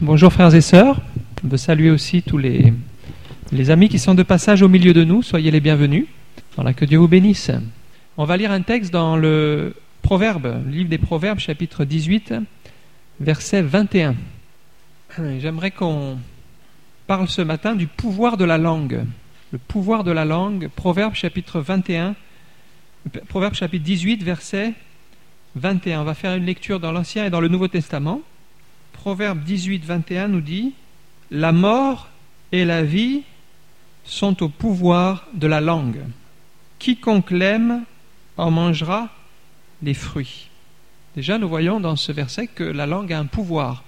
Bonjour frères et sœurs, on veut saluer aussi tous les amis qui sont de passage au milieu de nous, soyez les bienvenus. Voilà, que Dieu vous bénisse. On va lire un texte dans le Proverbe, le livre des Proverbes, chapitre 18, verset 21. J'aimerais qu'on parle ce matin du pouvoir de la langue. Le pouvoir de la langue, Proverbe chapitre 21, Proverbe chapitre 18, verset 21. On va faire une lecture dans l'Ancien et dans le Nouveau Testament. Proverbe 18, 21 nous dit « La mort et la vie sont au pouvoir de la langue. Quiconque l'aime en mangera les fruits. » Déjà, nous voyons dans ce verset que la langue a un pouvoir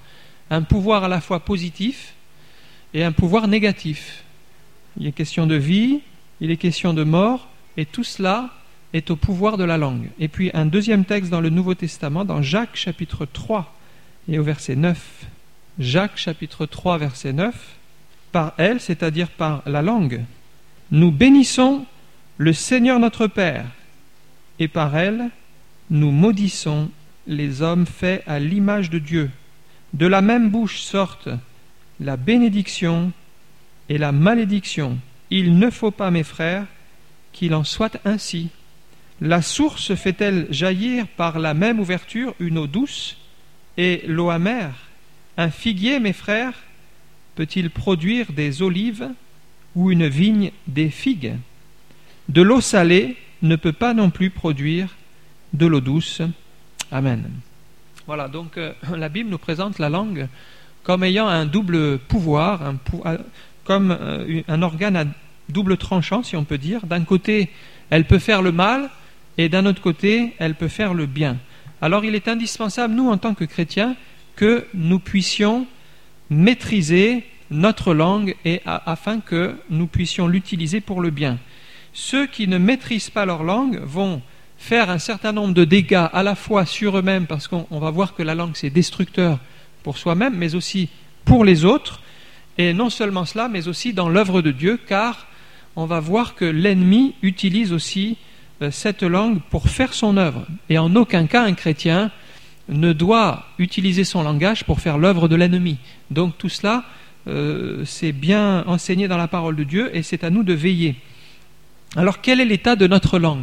à la fois positif et un pouvoir négatif. Il est question de vie, il est question de mort, et tout cela est au pouvoir de la langue. Et puis un deuxième texte dans le Nouveau Testament, dans Jacques chapitre 3, et au verset 9, Jacques chapitre 3 verset 9, par elle, c'est-à-dire par la langue, nous bénissons le Seigneur notre Père, et par elle, nous maudissons les hommes faits à l'image de Dieu. De la même bouche sortent la bénédiction et la malédiction. Il ne faut pas, mes frères, qu'il en soit ainsi. La source fait-elle jaillir par la même ouverture une eau douce et l'eau amère? Un figuier, mes frères, peut-il produire des olives ou une vigne des figues? De l'eau salée ne peut pas non plus produire de l'eau douce. Amen. Voilà, donc la Bible nous présente la langue comme ayant un double pouvoir, comme un organe à double tranchant, si on peut dire. D'un côté, elle peut faire le mal, et d'un autre côté, elle peut faire le bien. Alors il est indispensable, nous en tant que chrétiens, que nous puissions maîtriser notre langue afin que nous puissions l'utiliser pour le bien. Ceux qui ne maîtrisent pas leur langue vont faire un certain nombre de dégâts à la fois sur eux-mêmes, parce qu'on va voir que la langue c'est destructeur pour soi-même, mais aussi pour les autres, et non seulement cela, mais aussi dans l'œuvre de Dieu, car on va voir que l'ennemi utilise aussi cette langue pour faire son œuvre. Et en aucun cas un chrétien ne doit utiliser son langage pour faire l'œuvre de l'ennemi. Donc tout cela, c'est bien enseigné dans la parole de Dieu, et c'est à nous de veiller. Alors quel est l'état de notre langue ?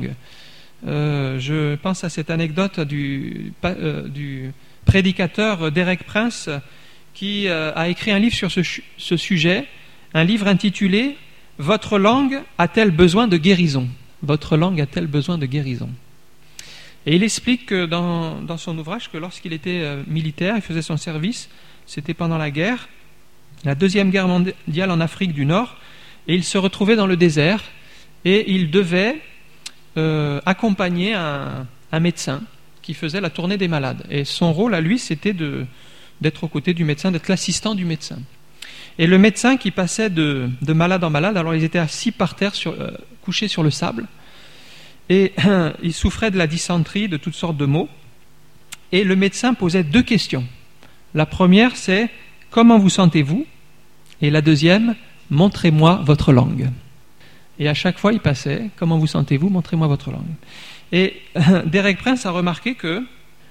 Je pense à cette anecdote du prédicateur Derek Prince qui a écrit un livre sur ce sujet, un livre intitulé « Votre langue a-t-elle besoin de guérison ?» Votre langue a-t-elle besoin de guérison ? Et il explique que dans son ouvrage que lorsqu'il était militaire, il faisait son service, c'était pendant la guerre, la Deuxième Guerre mondiale en Afrique du Nord, et il se retrouvait dans le désert, et il devait accompagner un médecin qui faisait la tournée des malades. Et son rôle à lui, c'était d'être aux côtés du médecin, d'être l'assistant du médecin. Et le médecin qui passait de malade en malade, alors ils étaient assis par terre, couchés sur le sable, et ils souffraient de la dysenterie, de toutes sortes de maux. Et le médecin posait deux questions. La première, c'est « Comment vous sentez-vous » et la deuxième, « Montrez-moi votre langue ». Et à chaque fois, il passait « Comment vous sentez-vous ? Montrez-moi votre langue ». Et Derek Prince a remarqué que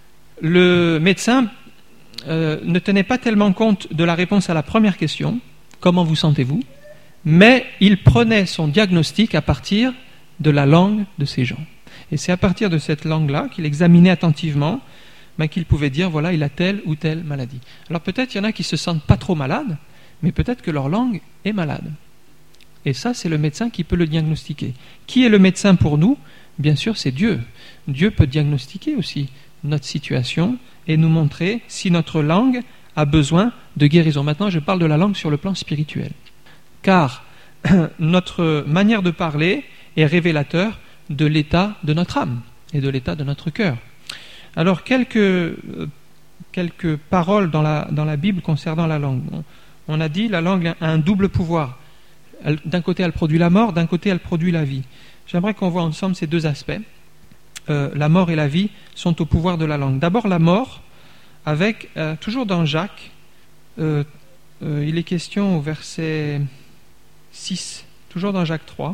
le médecin ne tenait pas tellement compte de la réponse à la première question, « Comment vous sentez-vous ?», mais il prenait son diagnostic à partir de la langue de ces gens. Et c'est à partir de cette langue-là qu'il examinait attentivement, qu'il pouvait dire, voilà, il a telle ou telle maladie. Alors peut-être il y en a qui ne se sentent pas trop malades, mais peut-être que leur langue est malade. Et ça, c'est le médecin qui peut le diagnostiquer. Qui est le médecin pour nous ? Bien sûr, c'est Dieu. Dieu peut diagnostiquer aussi notre situation et nous montrer si notre langue a besoin de guérison. Maintenant, je parle de la langue sur le plan spirituel. Car notre manière de parler est révélateur de l'état de notre âme et de l'état de notre cœur. Alors, quelques paroles dans la Bible concernant la langue. On a dit la langue a un double pouvoir. D'un côté, elle produit la mort, d'un côté, elle produit la vie. J'aimerais qu'on voit ensemble ces deux aspects. La mort et la vie sont au pouvoir de la langue. D'abord, la mort, avec, toujours dans Jacques, il est question au verset 6, toujours dans Jacques 3.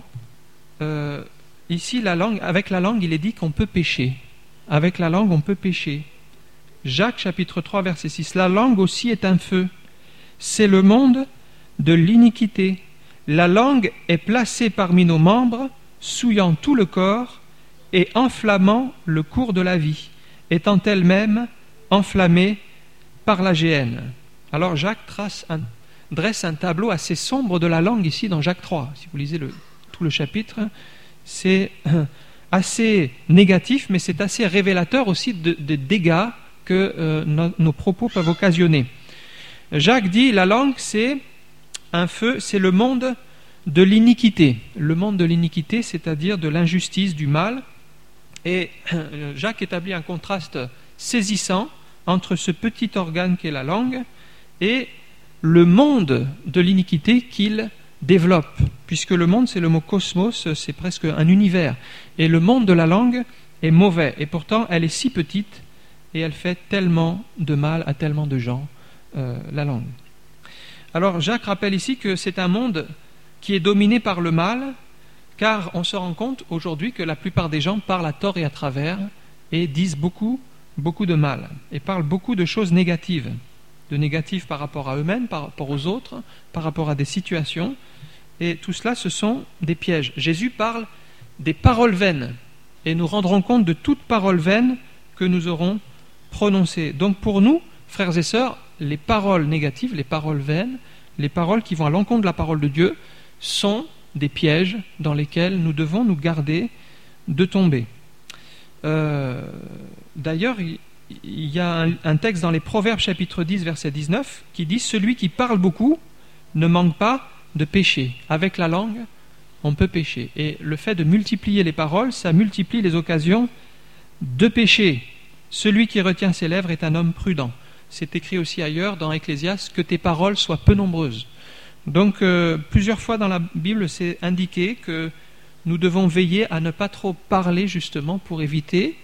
Ici, avec la langue, il est dit qu'on peut pécher. Avec la langue, on peut pécher. Jacques chapitre 3, verset 6. La langue aussi est un feu c'est le monde de l'iniquité. La langue est placée parmi nos membres, souillant tout le corps et enflammant le cours de la vie, étant elle-même enflammée par la géhenne. Alors Jacques dresse un tableau assez sombre de la langue ici dans Jacques 3. Si vous lisez tout le chapitre, c'est assez négatif, mais c'est assez révélateur aussi des dégâts que nos propos peuvent occasionner. Jacques dit, la langue, c'est un feu, c'est le monde de l'iniquité. Le monde de l'iniquité, c'est-à-dire de l'injustice, du mal. Et Jacques établit un contraste saisissant entre ce petit organe qu'est la langue et le monde de l'iniquité qu'il développe. Puisque le monde, c'est le mot cosmos, c'est presque un univers. Et le monde de la langue est mauvais. Et pourtant, elle est si petite et elle fait tellement de mal à tellement de gens, la langue. Alors Jacques rappelle ici que c'est un monde qui est dominé par le mal, car on se rend compte aujourd'hui que la plupart des gens parlent à tort et à travers et disent beaucoup de mal et parlent beaucoup de choses négatives, par rapport à eux-mêmes, par rapport aux autres, par rapport à des situations, et tout cela, ce sont des pièges. Jésus parle des paroles vaines et nous rendrons compte de toute parole vaine que nous aurons prononcée. Donc pour nous, frères et sœurs, les paroles négatives, les paroles vaines, les paroles qui vont à l'encontre de la parole de Dieu sont des pièges dans lesquels nous devons nous garder de tomber. D'ailleurs, il y a un texte dans les Proverbes chapitre 10 verset 19 qui dit « Celui qui parle beaucoup ne manque pas de pécher. Avec la langue, on peut pécher. » Et le fait de multiplier les paroles, ça multiplie les occasions de pécher. « Celui qui retient ses lèvres est un homme prudent. » C'est écrit aussi ailleurs dans Ecclésiaste « Que tes paroles soient peu nombreuses. » Donc, plusieurs fois dans la Bible, c'est indiqué que nous devons veiller à ne pas trop parler justement pour éviter,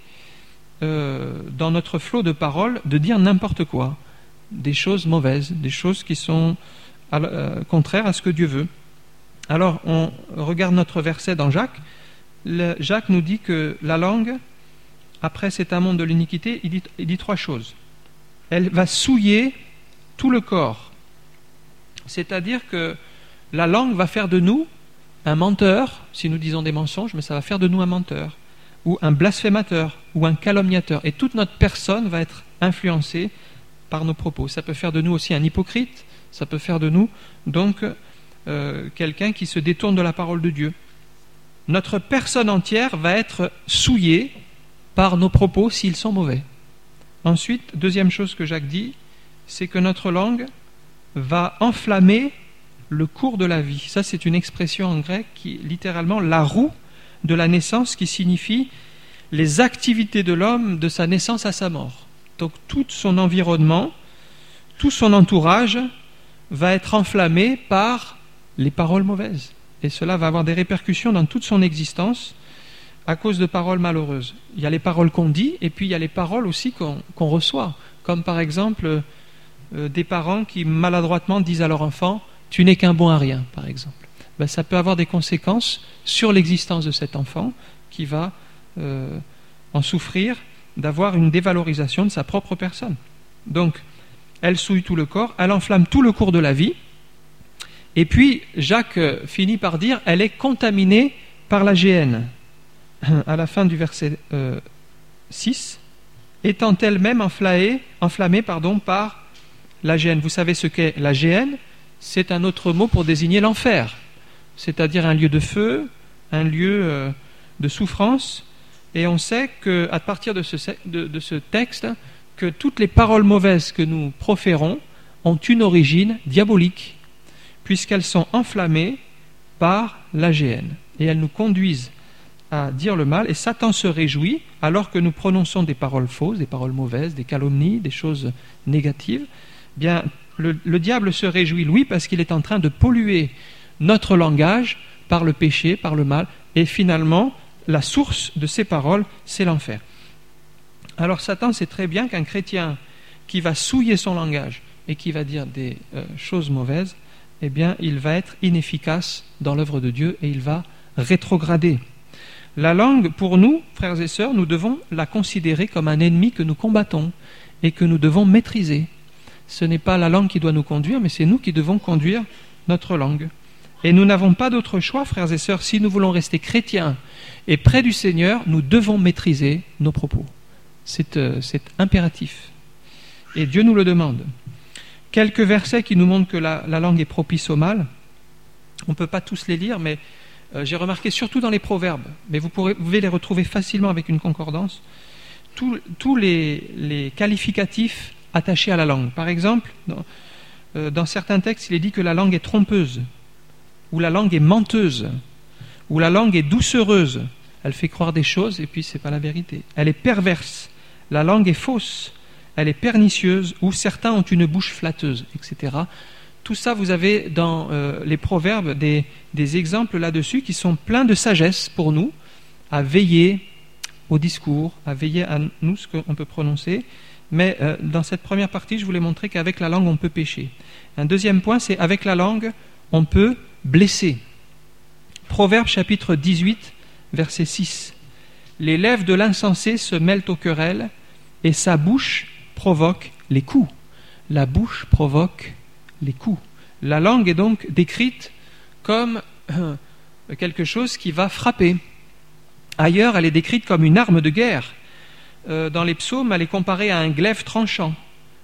dans notre flot de paroles, de dire n'importe quoi, des choses mauvaises, des choses qui sont contraires à ce que Dieu veut. Alors, on regarde notre verset dans Jacques. Jacques nous dit que la langue, après c'est un monde de l'iniquité, il dit trois choses. Elle va souiller tout le corps. C'est-à-dire que la langue va faire de nous un menteur, si nous disons des mensonges, mais ça va faire de nous un menteur, ou un blasphémateur, ou un calomniateur. Et toute notre personne va être influencée par nos propos. Ça peut faire de nous aussi un hypocrite, ça peut faire de nous donc quelqu'un qui se détourne de la parole de Dieu. Notre personne entière va être souillée par nos propos s'ils sont mauvais. Ensuite, deuxième chose que Jacques dit, c'est que notre langue va enflammer le cours de la vie. Ça, c'est une expression en grec qui est littéralement la roue de la naissance, qui signifie les activités de l'homme de sa naissance à sa mort. Donc tout son environnement, tout son entourage va être enflammé par les paroles mauvaises. Et cela va avoir des répercussions dans toute son existence à cause de paroles malheureuses. Il y a les paroles qu'on dit et puis il y a les paroles aussi qu'on reçoit. Comme par exemple des parents qui maladroitement disent à leur enfant « tu n'es qu'un bon à rien » par exemple. Ça peut avoir des conséquences sur l'existence de cet enfant qui va en souffrir d'avoir une dévalorisation de sa propre personne. Donc, elle souille tout le corps, elle enflamme tout le cours de la vie. Et puis, Jacques finit par dire, elle est contaminée par la géhenne. À la fin du verset 6, étant elle-même enflammée par la géhenne. Vous savez ce qu'est la géhenne? C'est un autre mot pour désigner l'enfer, c'est-à-dire un lieu de feu, un lieu de souffrance. Et on sait qu'à partir de ce texte, que toutes les paroles mauvaises que nous proférons ont une origine diabolique, puisqu'elles sont enflammées par la géhenne. Et elles nous conduisent à dire le mal, et Satan se réjouit, alors que nous prononçons des paroles fausses, des paroles mauvaises, des calomnies, des choses négatives. Bien, le diable se réjouit, lui, parce qu'il est en train de polluer notre langage par le péché, par le mal, et finalement, la source de ces paroles, c'est l'enfer. Alors Satan sait très bien qu'un chrétien qui va souiller son langage et qui va dire des choses mauvaises, eh bien, il va être inefficace dans l'œuvre de Dieu et il va rétrograder. La langue, pour nous, frères et sœurs, nous devons la considérer comme un ennemi que nous combattons et que nous devons maîtriser. Ce n'est pas la langue qui doit nous conduire, mais c'est nous qui devons conduire notre langue. Et nous n'avons pas d'autre choix, frères et sœurs, si nous voulons rester chrétiens et près du Seigneur, nous devons maîtriser nos propos. C'est impératif. Et Dieu nous le demande. Quelques versets qui nous montrent que la langue est propice au mal. On ne peut pas tous les lire, mais j'ai remarqué surtout dans les proverbes, mais vous pouvez les retrouver facilement avec une concordance, tous les qualificatifs attachés à la langue. Par exemple, dans certains textes, il est dit que la langue est trompeuse, ou la langue est menteuse, ou la langue est doucereuse. Elle fait croire des choses et puis ce n'est pas la vérité. Elle est perverse, la langue est fausse, elle est pernicieuse, ou certains ont une bouche flatteuse, etc. Tout ça, vous avez dans les proverbes des exemples là-dessus qui sont pleins de sagesse pour nous, à veiller au discours, à veiller à nous ce qu'on peut prononcer. Mais dans cette première partie, je voulais montrer qu'avec la langue, on peut pécher. Un deuxième point, c'est avec la langue, on peut blesser. Proverbe chapitre 18, verset 6. Les lèvres de l'insensé se mêlent aux querelles et sa bouche provoque les coups. La bouche provoque les coups. La langue est donc décrite comme quelque chose qui va frapper. Ailleurs, elle est décrite comme une arme de guerre. Dans les psaumes, elle est comparée à un glaive tranchant,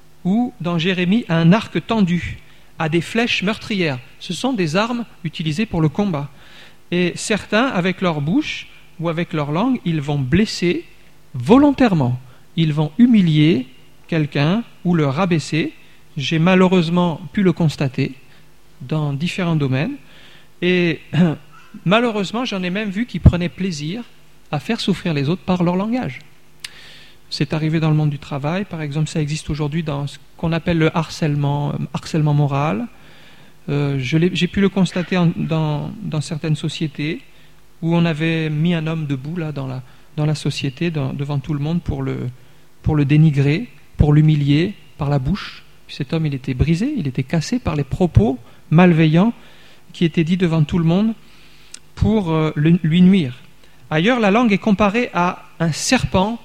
ou dans Jérémie, à un arc tendu, à des flèches meurtrières. Ce sont des armes utilisées pour le combat. Et certains, avec leur bouche ou avec leur langue, ils vont blesser volontairement. Ils vont humilier quelqu'un ou le rabaisser. J'ai malheureusement pu le constater dans différents domaines. Et malheureusement, j'en ai même vu qui prenaient plaisir à faire souffrir les autres par leur langage. C'est arrivé dans le monde du travail, par exemple, ça existe aujourd'hui dans ce qu'on appelle le harcèlement moral. J'ai pu le constater dans certaines sociétés où on avait mis un homme debout là, dans la société, devant tout le monde pour le dénigrer, pour l'humilier par la bouche. Puis cet homme, il était brisé, il était cassé par les propos malveillants qui étaient dits devant tout le monde pour lui nuire. Ailleurs, la langue est comparée à un serpent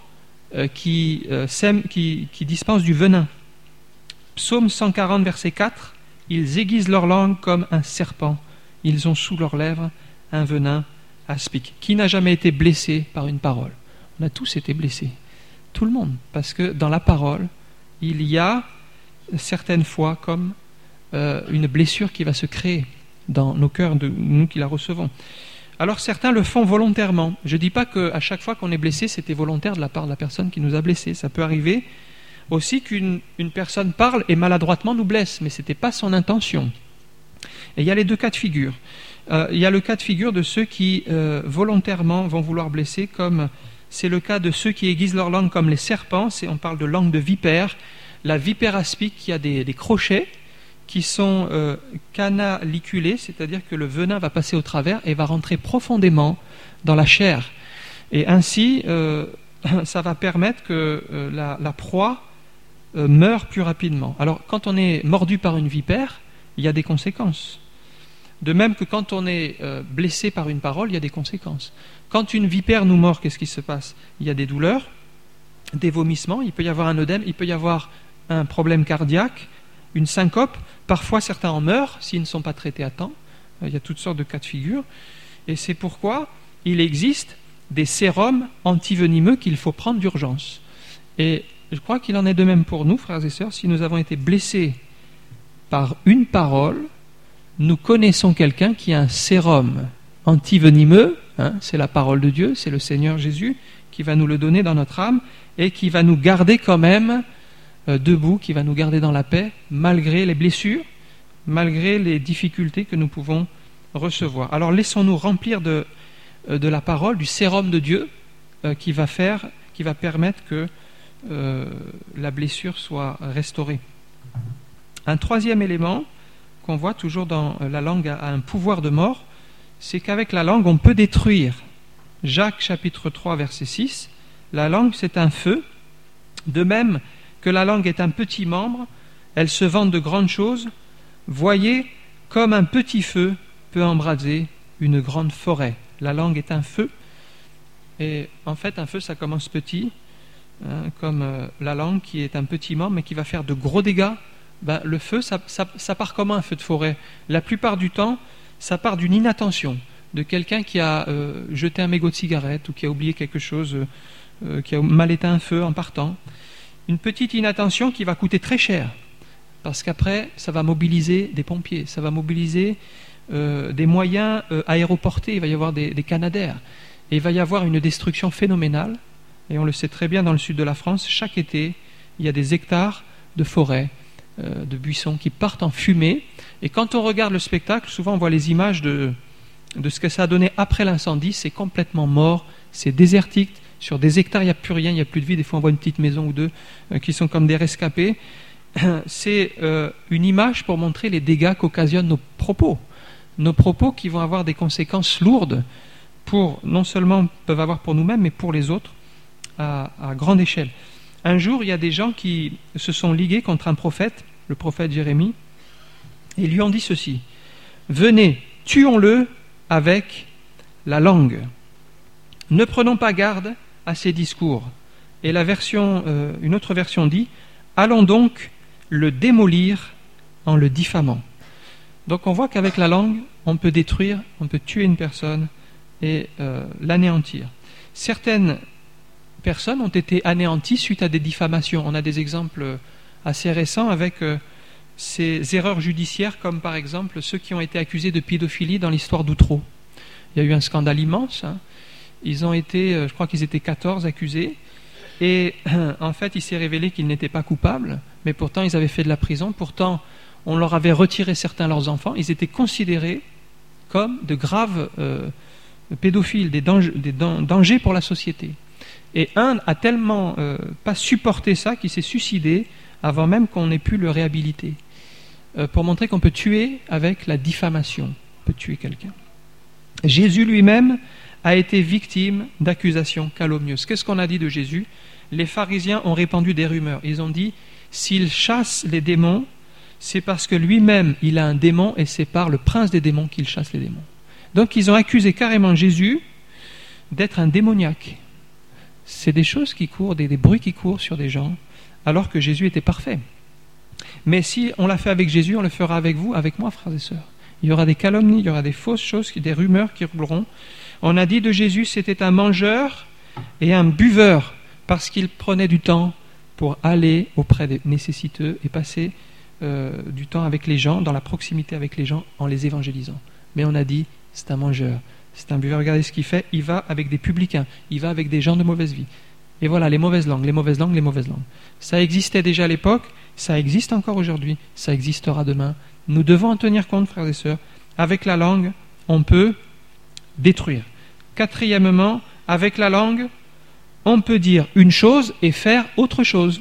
qui dispense du venin. Psaume 140, verset 4, « Ils aiguisent leur langue comme un serpent, ils ont sous leurs lèvres un venin aspic. » Qui n'a jamais été blessé par une parole? On a tous été blessés, tout le monde, parce que dans la parole, il y a certaines fois comme une blessure qui va se créer dans nos cœurs de nous qui la recevons. Alors certains le font volontairement. Je ne dis pas qu'à chaque fois qu'on est blessé, c'était volontaire de la part de la personne qui nous a blessés. Ça peut arriver aussi qu'une personne parle et maladroitement nous blesse, mais ce n'était pas son intention. Et il y a les deux cas de figure. Il y a le cas de figure de ceux qui volontairement vont vouloir blesser, comme c'est le cas de ceux qui aiguisent leur langue comme les serpents. On parle de langue de vipère. La vipère aspic qui a des crochets qui sont canaliculés, c'est-à-dire que le venin va passer au travers et va rentrer profondément dans la chair. Et ainsi, ça va permettre que la proie meure plus rapidement. Alors, quand on est mordu par une vipère, il y a des conséquences. De même que quand on est blessé par une parole, il y a des conséquences. Quand une vipère nous mord, qu'est-ce qui se passe? Il y a des douleurs, des vomissements, il peut y avoir un œdème, il peut y avoir un problème cardiaque, une syncope. Parfois, certains en meurent s'ils ne sont pas traités à temps. Il y a toutes sortes de cas de figure. Et c'est pourquoi il existe des sérums antivenimeux qu'il faut prendre d'urgence. Et je crois qu'il en est de même pour nous, frères et sœurs. Si nous avons été blessés par une parole, nous connaissons quelqu'un qui a un sérum antivenimeux, c'est la parole de Dieu, c'est le Seigneur Jésus qui va nous le donner dans notre âme et qui va nous garder quand même debout, qui va nous garder dans la paix, malgré les blessures, malgré les difficultés que nous pouvons recevoir. Alors laissons-nous remplir de la parole, du sérum de Dieu, qui va permettre que la blessure soit restaurée. Un troisième élément qu'on voit toujours dans la langue a un pouvoir de mort, c'est qu'avec la langue on peut détruire. Jacques chapitre 3 verset 6, la langue c'est un feu, de même que la langue est un petit membre, elle se vante de grandes choses. Voyez comme un petit feu peut embraser une grande forêt. La langue est un feu, et en fait un feu ça commence petit, comme la langue qui est un petit membre mais qui va faire de gros dégâts Le feu, ça part comment un feu de forêt? La plupart du temps, ça part d'une inattention, de quelqu'un qui a jeté un mégot de cigarette ou qui a oublié quelque chose, qui a mal éteint un feu en partant. Une petite inattention qui va coûter très cher, parce qu'après, ça va mobiliser des pompiers, ça va mobiliser des moyens aéroportés, il va y avoir des Canadair, et il va y avoir une destruction phénoménale, et on le sait très bien dans le sud de la France, chaque été, il y a des hectares de forêt, de buissons qui partent en fumée, et quand on regarde le spectacle, souvent on voit les images de ce que ça a donné après l'incendie, c'est complètement mort, c'est désertique, sur des hectares il n'y a plus rien, il n'y a plus de vie, des fois on voit une petite maison ou deux qui sont comme des rescapés. C'est une image pour montrer les dégâts qu'occasionnent nos propos qui vont avoir des conséquences lourdes, non seulement peuvent avoir pour nous-mêmes, mais pour les autres à grande échelle. Un jour, il y a des gens qui se sont ligués contre un prophète, le prophète Jérémie, et lui ont dit ceci: venez, tuons-le avec la langue. Ne prenons pas garde à ses discours. Et une autre version dit: allons donc le démolir en le diffamant. Donc on voit qu'avec la langue, on peut détruire, on peut tuer une personne et l'anéantir. Certaines personnes ont été anéanties suite à des diffamations. On a des exemples assez récents avec ces erreurs judiciaires, comme par exemple ceux qui ont été accusés de pédophilie dans l'histoire d'Outreau. Il y a eu un scandale immense. Ils ont été, je crois qu'ils étaient 14 accusés, et en fait il s'est révélé qu'ils n'étaient pas coupables, mais pourtant ils avaient fait de la prison, pourtant on leur avait retiré certains de leurs enfants, ils étaient considérés comme de graves pédophiles, des dangers pour la société. Et un a tellement pas supporté ça qu'il s'est suicidé avant même qu'on ait pu le réhabiliter, pour montrer qu'on peut tuer avec la diffamation, on peut tuer quelqu'un. Jésus lui-même a été victime d'accusations calomnieuses. Qu'est-ce qu'on a dit de Jésus? Les pharisiens ont répandu des rumeurs. Ils ont dit: s'il chasse les démons, c'est parce que lui-même il a un démon et c'est par le prince des démons qu'il chasse les démons. Donc ils ont accusé carrément Jésus d'être un démoniaque. C'est des choses qui courent, des bruits qui courent sur des gens, alors que Jésus était parfait. Mais si on l'a fait avec Jésus, on le fera avec vous, avec moi, frères et sœurs. Il y aura des calomnies, il y aura des fausses choses, des rumeurs qui rouleront. On a dit de Jésus, c'était un mangeur et un buveur, parce qu'il prenait du temps pour aller auprès des nécessiteux et passer du temps avec les gens, dans la proximité avec les gens, en les évangélisant. Mais on a dit, c'est un mangeur, c'est un buveur, regardez ce qu'il fait, il va avec des publicains, il va avec des gens de mauvaise vie. Et voilà, les mauvaises langues. Ça existait déjà à l'époque, ça existe encore aujourd'hui, ça existera demain. Nous devons en tenir compte, frères et sœurs. Avec la langue, on peut détruire. Quatrièmement, avec la langue, on peut dire une chose et faire autre chose.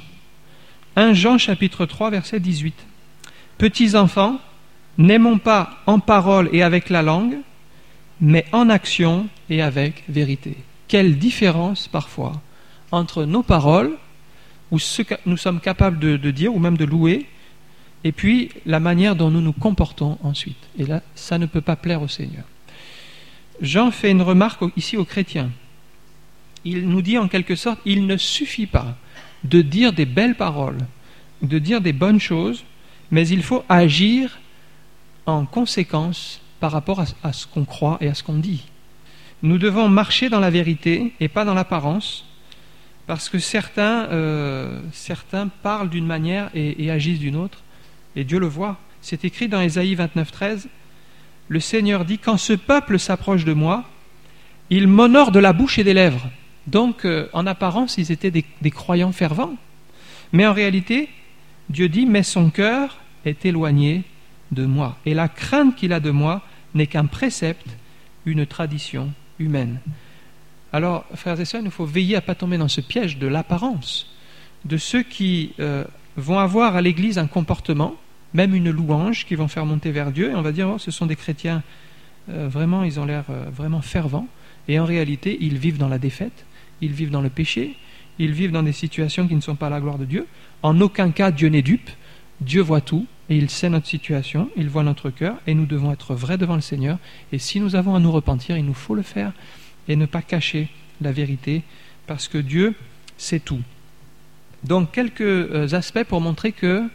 1 Jean chapitre 3, verset 18. Petits enfants, n'aimons pas en parole et avec la langue, mais en action et avec vérité. Quelle différence parfois entre nos paroles, ou ce que nous sommes capables de dire, ou même de louer, et puis la manière dont nous nous comportons ensuite. Et là, ça ne peut pas plaire au Seigneur. Jean fait une remarque ici aux chrétiens. Il nous dit en quelque sorte, il ne suffit pas de dire des belles paroles, de dire des bonnes choses, mais il faut agir en conséquence par rapport à ce qu'on croit et à ce qu'on dit. Nous devons marcher dans la vérité et pas dans l'apparence, parce que certains parlent d'une manière et agissent d'une autre, et Dieu le voit. C'est écrit dans Ésaïe 29, 13, le Seigneur dit: quand ce peuple s'approche de moi, il m'honore de la bouche et des lèvres. Donc en apparence ils étaient des croyants fervents, mais en réalité Dieu dit: mais son cœur est éloigné de moi, et la crainte qu'il a de moi n'est qu'un précepte, une tradition humaine. Alors frères et sœurs, il faut veiller à ne pas tomber dans ce piège de l'apparence, de ceux qui vont avoir à l'église un comportement, même une louange, qui vont faire monter vers Dieu, et on va dire: oh, ce sont des chrétiens, vraiment ils ont l'air vraiment fervents, et en réalité ils vivent dans la défaite, ils vivent dans le péché, ils vivent dans des situations qui ne sont pas à la gloire de Dieu. En aucun cas Dieu n'est dupe, Dieu voit tout, et il sait notre situation, il voit notre cœur, et nous devons être vrais devant le Seigneur, et si nous avons à nous repentir, il nous faut le faire, et ne pas cacher la vérité, parce que Dieu sait tout. Donc quelques aspects pour montrer que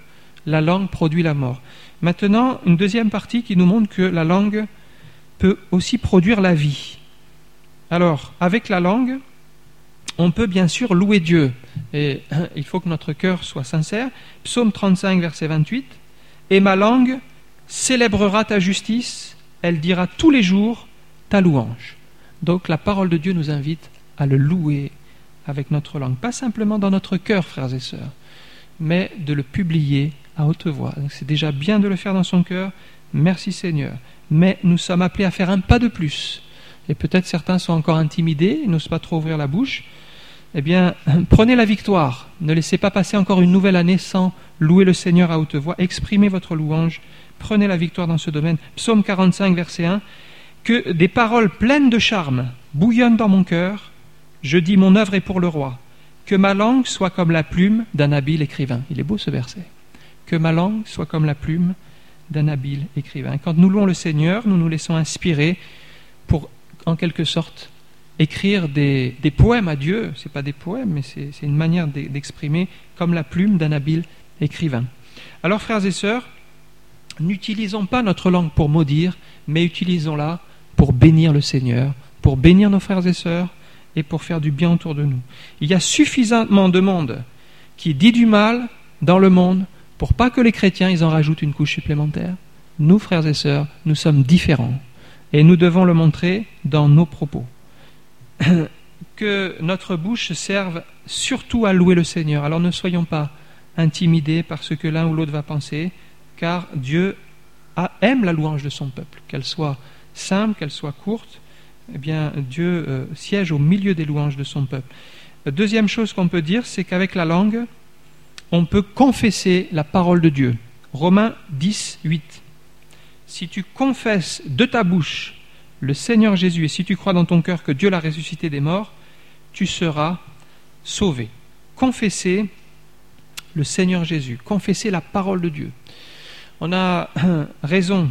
la langue produit la mort. Maintenant, une deuxième partie qui nous montre que la langue peut aussi produire la vie. Alors, avec la langue, on peut bien sûr louer Dieu. Et il faut que notre cœur soit sincère. Psaume 35, verset 28. « Et ma langue célébrera ta justice, elle dira tous les jours ta louange. » Donc la parole de Dieu nous invite à le louer avec notre langue. Pas simplement dans notre cœur, frères et sœurs, mais de le publier à haute voix. Donc c'est déjà bien de le faire dans son cœur. Merci Seigneur. Mais nous sommes appelés à faire un pas de plus. Et peut-être certains sont encore intimidés, n'osent pas trop ouvrir la bouche. Eh bien, prenez la victoire. Ne laissez pas passer encore une nouvelle année sans louer le Seigneur à haute voix. Exprimez votre louange. Prenez la victoire dans ce domaine. Psaume 45, verset 1. « Que des paroles pleines de charme bouillonnent dans mon cœur. Je dis mon œuvre est pour le roi. Que ma langue soit comme la plume d'un habile écrivain. » Il est beau ce verset. « Que ma langue soit comme la plume d'un habile écrivain. » Quand nous louons le Seigneur, nous nous laissons inspirer pour, en quelque sorte, écrire des poèmes à Dieu. Ce n'est pas des poèmes, mais c'est une manière d'exprimer comme la plume d'un habile écrivain. Alors, frères et sœurs, n'utilisons pas notre langue pour maudire, mais utilisons-la pour bénir le Seigneur, pour bénir nos frères et sœurs et pour faire du bien autour de nous. Il y a suffisamment de monde qui dit du mal dans le monde pour pas que les chrétiens ils en rajoutent une couche supplémentaire. Nous, frères et sœurs, nous sommes différents et nous devons le montrer dans nos propos. Que notre bouche serve surtout à louer le Seigneur. Alors ne soyons pas intimidés par ce que l'un ou l'autre va penser, car Dieu aime la louange de son peuple, qu'elle soit simple, qu'elle soit courte. Eh bien, Dieu siège au milieu des louanges de son peuple. Deuxième chose qu'on peut dire, c'est qu'avec la langue, on peut confesser la parole de Dieu. Romains 10, 8. Si tu confesses de ta bouche le Seigneur Jésus et si tu crois dans ton cœur que Dieu l'a ressuscité des morts, tu seras sauvé. Confesser le Seigneur Jésus, confesser la parole de Dieu. On a raison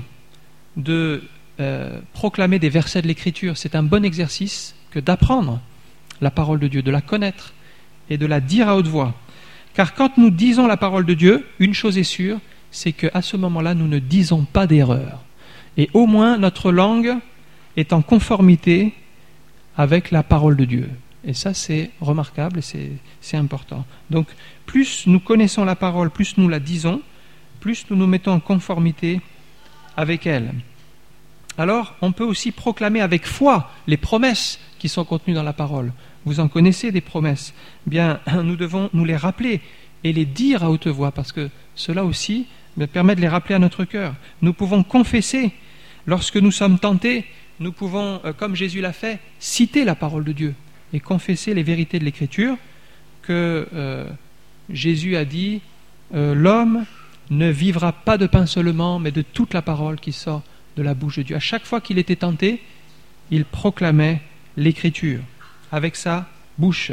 de proclamer des versets de l'Écriture. C'est un bon exercice que d'apprendre la parole de Dieu, de la connaître et de la dire à haute voix. Car quand nous disons la parole de Dieu, une chose est sûre, c'est qu'à ce moment-là, nous ne disons pas d'erreur. Et au moins, notre langue est en conformité avec la parole de Dieu. Et ça, c'est remarquable et c'est important. Donc, plus nous connaissons la parole, plus nous la disons, plus nous nous mettons en conformité avec elle. Alors, on peut aussi proclamer avec foi les promesses qui sont contenues dans la parole. Vous en connaissez des promesses. Bien, nous devons nous les rappeler et les dire à haute voix, parce que cela aussi me permet de les rappeler à notre cœur. Nous pouvons confesser lorsque nous sommes tentés. Nous pouvons, comme Jésus l'a fait, citer la parole de Dieu et confesser les vérités de l'Écriture que Jésus a dit l'homme ne vivra pas de pain seulement, mais de toute la parole qui sort de la bouche de Dieu. À chaque fois qu'il était tenté, il proclamait l'Écriture avec sa bouche.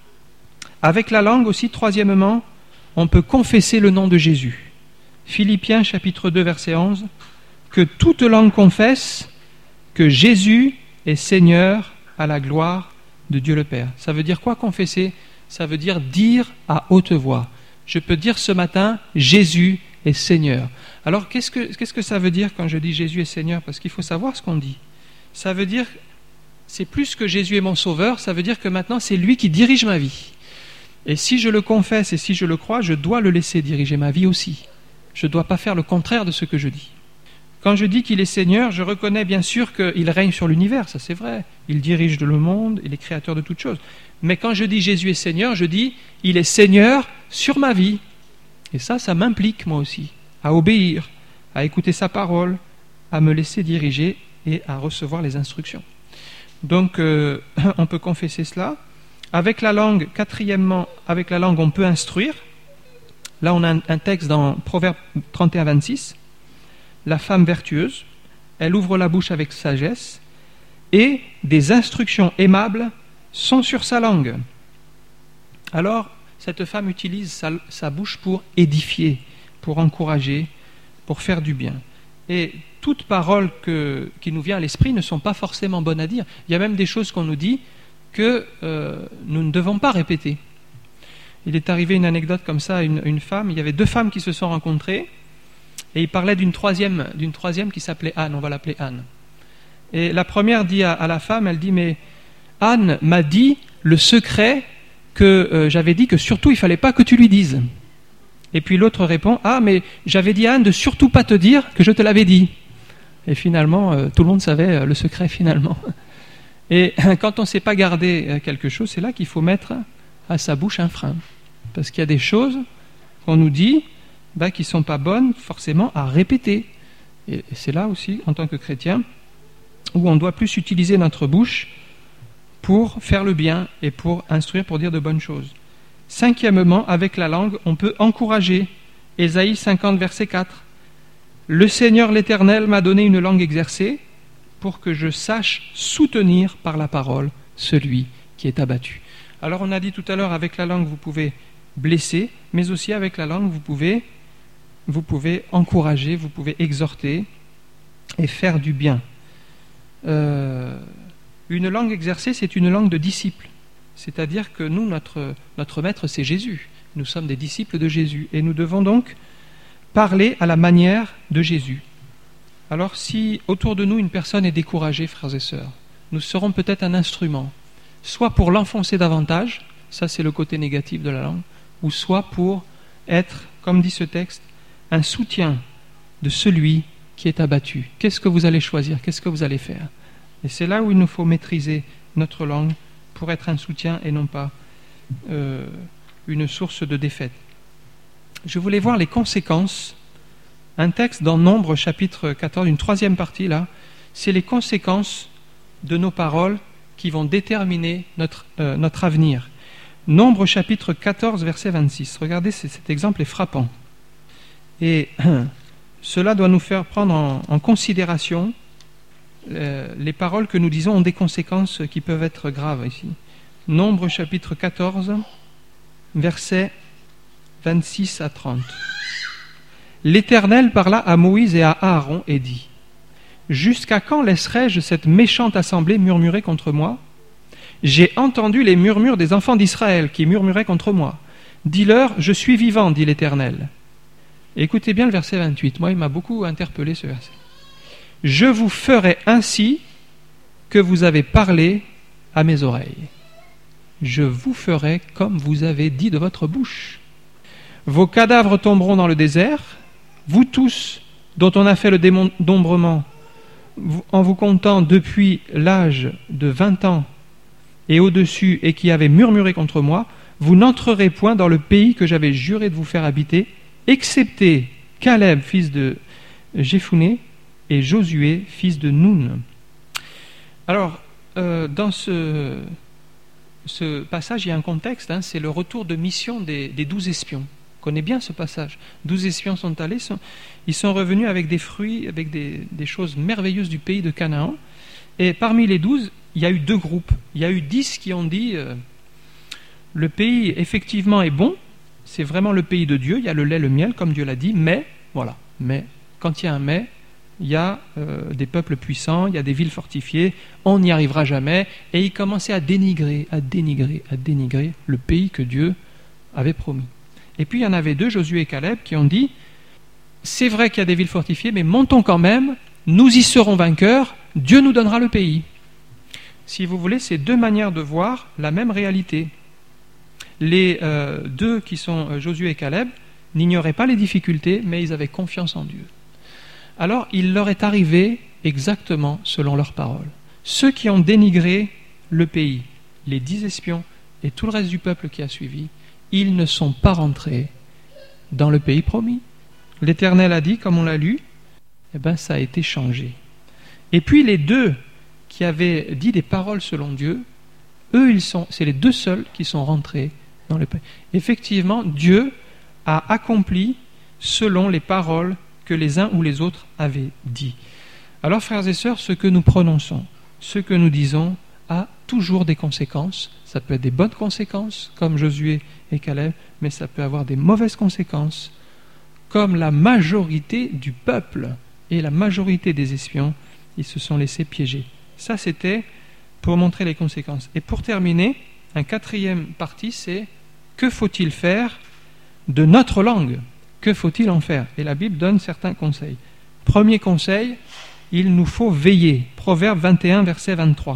Avec la langue aussi, troisièmement, on peut confesser le nom de Jésus. Philippiens chapitre 2, verset 11, « Que toute langue confesse que Jésus est Seigneur à la gloire de Dieu le Père. » Ça veut dire quoi confesser ? Ça veut dire dire à haute voix. Je peux dire ce matin, Jésus est Seigneur. Alors qu'est-ce que ça veut dire quand je dis Jésus est Seigneur ? Parce qu'il faut savoir ce qu'on dit. Ça veut dire, c'est plus que Jésus est mon sauveur, ça veut dire que maintenant c'est lui qui dirige ma vie. Et si je le confesse et si je le crois, je dois le laisser diriger ma vie aussi. Je ne dois pas faire le contraire de ce que je dis. Quand je dis qu'il est Seigneur, je reconnais bien sûr qu'il règne sur l'univers, ça c'est vrai. Il dirige le monde, il est créateur de toutes choses. Mais quand je dis Jésus est Seigneur, je dis il est Seigneur sur ma vie. Et ça m'implique moi aussi, à obéir, à écouter sa parole, à me laisser diriger et à recevoir les instructions. Donc on peut confesser cela. Avec la langue, quatrièmement, avec la langue on peut instruire. Là on a un texte dans Proverbe 31, 26. La femme vertueuse, elle ouvre la bouche avec sagesse, et des instructions aimables sont sur sa langue. Alors, cette femme utilise sa bouche pour édifier, pour encourager, pour faire du bien. Et toutes paroles qui nous viennent à l'esprit ne sont pas forcément bonnes à dire. Il y a même des choses qu'on nous dit que nous ne devons pas répéter. il est arrivé une anecdote comme ça à une femme. Il y avait deux femmes qui se sont rencontrées et il parlait d'une troisième qui s'appelait Anne, on va l'appeler Anne. Et la première dit à la femme, elle dit, mais Anne m'a dit le secret que j'avais dit que surtout il ne fallait pas que tu lui dises. Et puis l'autre répond, ah mais j'avais dit à Anne de surtout pas te dire que je te l'avais dit. Et finalement, tout le monde savait le secret finalement. Et quand on ne sait pas garder quelque chose, c'est là qu'il faut mettre à sa bouche un frein. Parce qu'il y a des choses qu'on nous dit qui ne sont pas bonnes forcément à répéter. Et c'est là aussi, en tant que chrétien, où on doit plus utiliser notre bouche pour faire le bien et pour instruire, pour dire de bonnes choses. Cinquièmement, avec la langue, on peut encourager. Ésaïe 50, verset 4. Le Seigneur l'Éternel m'a donné une langue exercée pour que je sache soutenir par la parole celui qui est abattu. Alors on a dit tout à l'heure, avec la langue vous pouvez blesser, mais aussi avec la langue vous pouvez encourager, vous pouvez exhorter et faire du bien. Une langue exercée, c'est une langue de disciple. C'est-à-dire que nous, notre maître, c'est Jésus. Nous sommes des disciples de Jésus. Et nous devons donc parler à la manière de Jésus. Alors si autour de nous une personne est découragée, frères et sœurs, nous serons peut-être un instrument, soit pour l'enfoncer davantage, ça c'est le côté négatif de la langue, ou soit pour être, comme dit ce texte, un soutien de celui qui est abattu. Qu'est-ce que vous allez choisir? Qu'est-ce que vous allez faire? Et c'est là où il nous faut maîtriser notre langue pour être un soutien et non pas une source de défaite. Je voulais voir les conséquences. Un texte dans Nombre chapitre 14, une troisième partie là, c'est les conséquences de nos paroles qui vont déterminer notre avenir. Nombre chapitre 14, verset 26. Regardez, cet exemple est frappant. Et cela doit nous faire prendre en considération les paroles que nous disons ont des conséquences qui peuvent être graves ici. Nombre chapitre 14, versets 26 à 30. L'Éternel parla à Moïse et à Aaron et dit: Jusqu'à quand laisserai-je cette méchante assemblée murmurer contre moi? J'ai entendu les murmures des enfants d'Israël qui murmuraient contre moi. Dis-leur, je suis vivant, dit l'Éternel. Écoutez bien le verset 28. Moi, il m'a beaucoup interpellé ce verset. Je vous ferai ainsi que vous avez parlé à mes oreilles. Je vous ferai comme vous avez dit de votre bouche. Vos cadavres tomberont dans le désert. Vous tous, dont on a fait le dénombrement, en vous comptant depuis l'âge de 20 ans et au-dessus, et qui avez murmuré contre moi, vous n'entrerez point dans le pays que j'avais juré de vous faire habiter, excepté Caleb, fils de Jephunneh, et Josué, fils de Nun. Alors, dans ce passage, il y a un contexte, c'est le retour de mission des 12 espions. On connaît bien ce passage. 12 espions sont allés, ils sont revenus avec des fruits, avec des choses merveilleuses du pays de Canaan. Et parmi les 12, il y a eu deux groupes. Il y a eu 10 qui ont dit le pays effectivement est bon, c'est vraiment le pays de Dieu, il y a le lait, le miel, comme Dieu l'a dit, mais, voilà, mais, quand il y a un mais, il y a des peuples puissants, il y a des villes fortifiées, on n'y arrivera jamais, et ils commençaient à dénigrer le pays que Dieu avait promis. Et puis il y en avait deux, Josué et Caleb, qui ont dit, c'est vrai qu'il y a des villes fortifiées, mais montons quand même, nous y serons vainqueurs, Dieu nous donnera le pays. Si vous voulez, c'est deux manières de voir la même réalité. Les deux qui sont Josué et Caleb n'ignoraient pas les difficultés, mais ils avaient confiance en Dieu. Alors il leur est arrivé exactement selon leurs paroles. Ceux qui ont dénigré le pays, les 10 espions et tout le reste du peuple qui a suivi, ils ne sont pas rentrés dans le pays promis. L'Éternel a dit, comme on l'a lu, ça a été changé. Et puis les deux qui avaient dit des paroles selon Dieu, eux, c'est les deux seuls qui sont rentrés dans le pays. Effectivement, Dieu a accompli selon les paroles que les uns ou les autres avaient dit. Alors, frères et sœurs, ce que nous prononçons, ce que nous disons a toujours des conséquences. Ça peut être des bonnes conséquences, comme Josué et Caleb, mais ça peut avoir des mauvaises conséquences, comme la majorité du peuple et la majorité des espions, ils se sont laissés piéger. Ça, c'était pour montrer les conséquences. Et pour terminer, un quatrième partie, c'est que faut-il faire de notre langue? Que faut-il en faire? Et la Bible donne certains conseils. Premier conseil, il nous faut veiller. Proverbe 21, verset 23.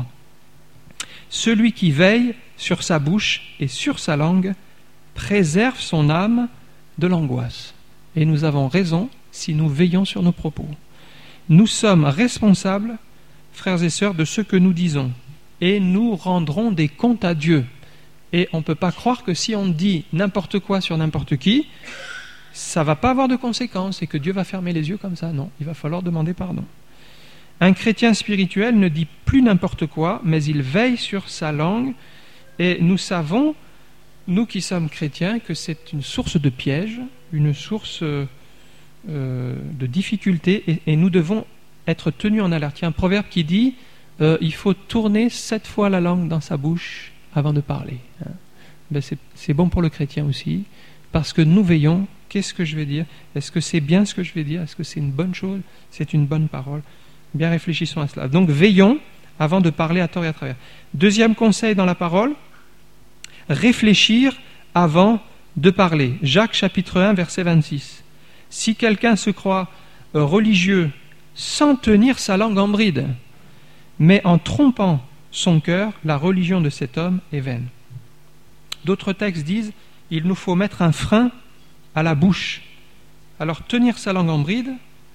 Celui qui veille sur sa bouche et sur sa langue préserve son âme de l'angoisse. Et nous avons raison si nous veillons sur nos propos. Nous sommes responsables, frères et sœurs, de ce que nous disons. Et nous rendrons des comptes à Dieu. Et on ne peut pas croire que si on dit n'importe quoi sur n'importe qui, ça ne va pas avoir de conséquences et que Dieu va fermer les yeux comme ça. Non, il va falloir demander pardon. Un chrétien spirituel ne dit plus n'importe quoi, mais il veille sur sa langue. Et nous savons, nous qui sommes chrétiens, que c'est une source de piège, une source de difficulté, et nous devons être tenus en alerte. Il y a un proverbe qui dit il faut tourner 7 fois la langue dans sa bouche avant de parler. Ben c'est bon pour le chrétien aussi, parce que nous veillons. Qu'est-ce que je vais dire? Est-ce que c'est bien ce que je vais dire? Est-ce que c'est une bonne chose? C'est une bonne parole? Bien, réfléchissons à cela. Donc veillons avant de parler à tort et à travers. Deuxième conseil dans la parole, réfléchir avant de parler. Jacques chapitre 1 verset 26. Si quelqu'un se croit religieux sans tenir sa langue en bride, mais en trompant son cœur, la religion de cet homme est vaine. D'autres textes disent il nous faut mettre un frein à la bouche. Alors tenir sa langue en bride,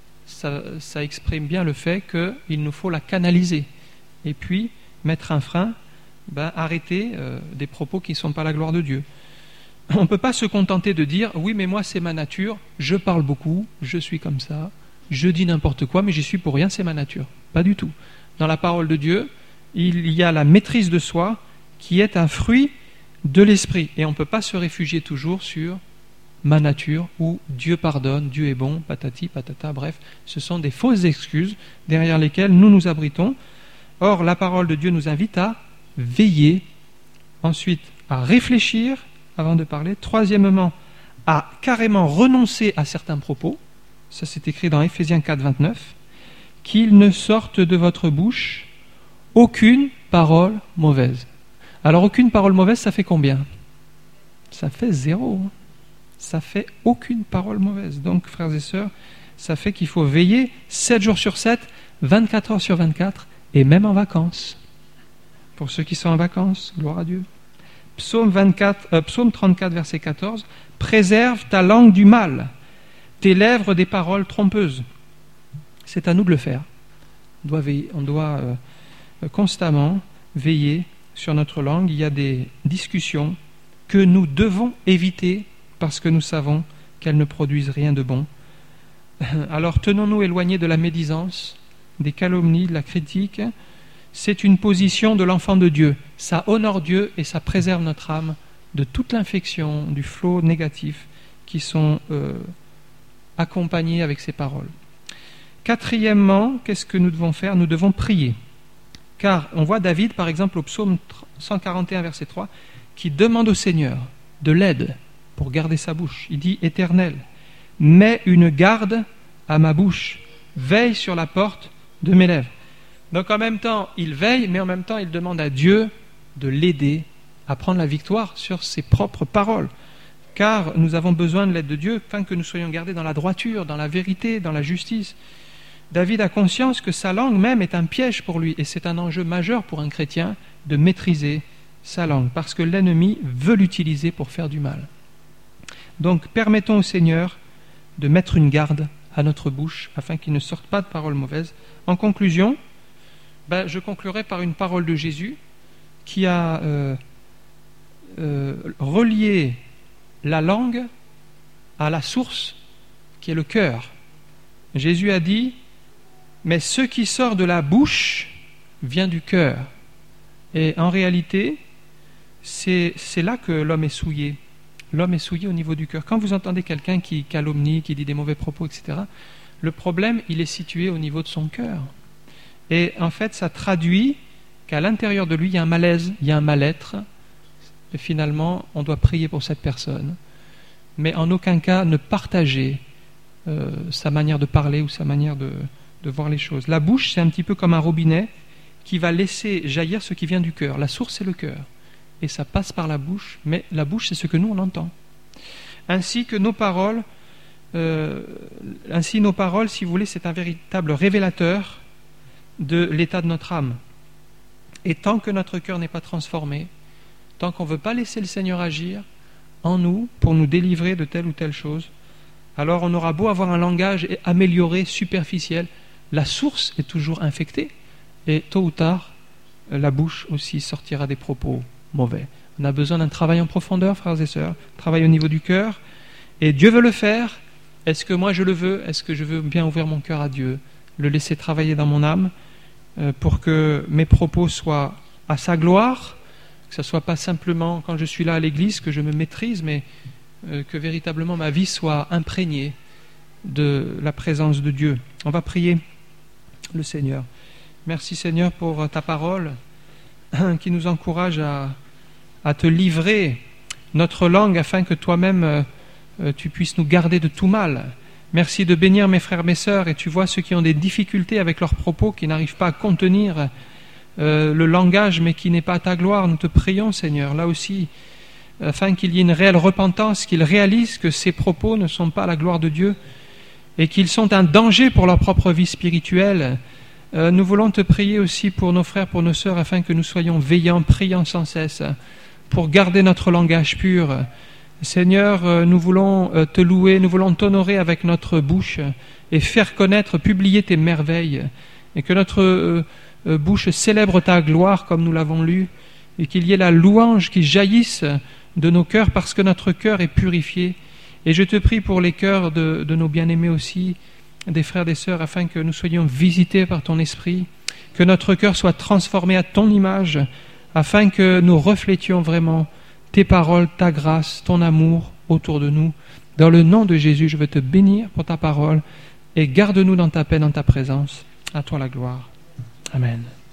ça exprime bien le fait qu'il nous faut la canaliser. Et puis mettre un frein, arrêter des propos qui ne sont pas la gloire de Dieu. On ne peut pas se contenter de dire oui mais moi c'est ma nature, je parle beaucoup, je suis comme ça, je dis n'importe quoi mais j'y suis pour rien, c'est ma nature. Pas du tout. Dans la parole de Dieu, il y a la maîtrise de soi qui est un fruit de l'esprit. Et on ne peut pas se réfugier toujours sur ma nature ou Dieu pardonne, Dieu est bon, patati, patata, bref. Ce sont des fausses excuses derrière lesquelles nous nous abritons. Or, la parole de Dieu nous invite à veiller, ensuite à réfléchir avant de parler, troisièmement à carrément renoncer à certains propos. Ça c'est écrit dans Ephésiens 4, 29. Qu'il ne sorte de votre bouche aucune parole mauvaise. Alors aucune parole mauvaise, ça fait combien? Ça fait 0. Ça fait aucune parole mauvaise. Donc frères et sœurs, ça fait qu'il faut veiller 7 jours sur 7, 24 heures sur 24, et même en vacances. Pour ceux qui sont en vacances, gloire à Dieu. Psaume 34, verset 14. Préserve ta langue du mal, tes lèvres des paroles trompeuses. C'est à nous de le faire. On doit constamment veiller sur notre langue. Il y a des discussions que nous devons éviter parce que nous savons qu'elles ne produisent rien de bon. Alors tenons-nous éloignés de la médisance, des calomnies, de la critique. C'est une position de l'enfant de Dieu. Ça honore Dieu et ça préserve notre âme de toute l'infection, du flot négatif qui sont accompagnés avec ces paroles. Quatrièmement, qu'est-ce que nous devons faire? Nous devons prier. Car on voit David, par exemple, au psaume 141, verset 3, qui demande au Seigneur de l'aide pour garder sa bouche. Il dit « Éternel, mets une garde à ma bouche, veille sur la porte de mes lèvres. » Donc en même temps, il veille, mais en même temps, il demande à Dieu de l'aider à prendre la victoire sur ses propres paroles. Car nous avons besoin de l'aide de Dieu afin que nous soyons gardés dans la droiture, dans la vérité, dans la justice. David a conscience que sa langue même est un piège pour lui, et c'est un enjeu majeur pour un chrétien de maîtriser sa langue, parce que l'ennemi veut l'utiliser pour faire du mal. Donc permettons au Seigneur de mettre une garde à notre bouche, afin qu'il ne sorte pas de paroles mauvaises. En conclusion, je conclurai par une parole de Jésus qui a relié la langue à la source qui est le cœur. Jésus a dit « Mais ce qui sort de la bouche vient du cœur. » Et en réalité, c'est là que l'homme est souillé. L'homme est souillé au niveau du cœur. Quand vous entendez quelqu'un qui calomnie, qui dit des mauvais propos, etc., le problème, il est situé au niveau de son cœur. Et en fait, ça traduit qu'à l'intérieur de lui, il y a un malaise, il y a un mal-être. Et finalement, on doit prier pour cette personne. Mais en aucun cas ne partager sa manière de parler ou sa manière de voir les choses. La bouche, c'est un petit peu comme un robinet qui va laisser jaillir ce qui vient du cœur. La source, c'est le cœur. et ça passe par la bouche, mais la bouche, c'est ce que nous, on entend. Ainsi que nos paroles, si vous voulez, c'est un véritable révélateur de l'état de notre âme. Et tant que notre cœur n'est pas transformé, tant qu'on ne veut pas laisser le Seigneur agir en nous pour nous délivrer de telle ou telle chose, alors on aura beau avoir un langage amélioré, superficiel, la source est toujours infectée, et tôt ou tard, la bouche aussi sortira des propos mauvais. On a besoin d'un travail en profondeur, frères et sœurs, travail au niveau du cœur, et Dieu veut le faire. Est-ce que moi je le veux? Est-ce que je veux bien ouvrir mon cœur à Dieu, le laisser travailler dans mon âme, pour que mes propos soient à sa gloire, que ce ne soit pas simplement quand je suis là à l'église que je me maîtrise, mais que véritablement ma vie soit imprégnée de la présence de Dieu. On va prier le Seigneur. Merci Seigneur pour ta parole qui nous encourage à te livrer notre langue afin que toi-même tu puisses nous garder de tout mal. Merci de bénir mes frères, mes sœurs, et tu vois ceux qui ont des difficultés avec leurs propos, qui n'arrivent pas à contenir le langage, mais qui n'est pas à ta gloire. Nous te prions, Seigneur, là aussi, afin qu'il y ait une réelle repentance, qu'ils réalisent que ces propos ne sont pas à la gloire de Dieu et qu'ils sont un danger pour leur propre vie spirituelle. Nous voulons te prier aussi pour nos frères, pour nos sœurs, afin que nous soyons veillants, priant sans cesse, pour garder notre langage pur. Seigneur, nous voulons te louer, nous voulons t'honorer avec notre bouche et faire connaître, publier tes merveilles, et que notre bouche célèbre ta gloire comme nous l'avons lu, et qu'il y ait la louange qui jaillisse de nos cœurs parce que notre cœur est purifié. Et je te prie pour les cœurs de nos bien-aimés aussi, des frères, des sœurs, afin que nous soyons visités par ton esprit, que notre cœur soit transformé à ton image, afin que nous reflétions vraiment tes paroles, ta grâce, ton amour autour de nous. Dans le nom de Jésus, je veux te bénir pour ta parole et garde-nous dans ta paix, dans ta présence. À toi la gloire. Amen.